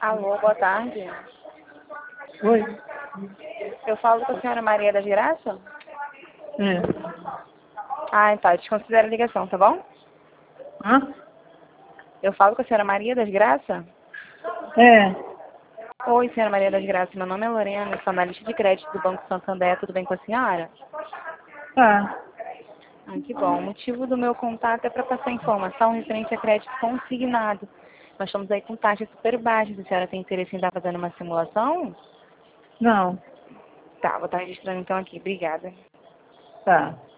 Alô, boa tarde. Oi. Eu falo com a senhora Maria das Graças? É. Ah, tá. Desconsidera a ligação, tá bom? Hã? Eu falo com a senhora Maria das Graças? É. Oi, senhora Maria das Graças. Meu nome é Lorena, sou analista de crédito do Banco Santander. Tudo bem com a senhora? Tá. Ah, que bom. O motivo do meu contato é para passar informação referente a crédito consignado. Nós estamos aí com taxas super baixas. A senhora tem interesse em estar fazendo uma simulação? Não. Tá, vou estar registrando então aqui. Obrigada. Tá.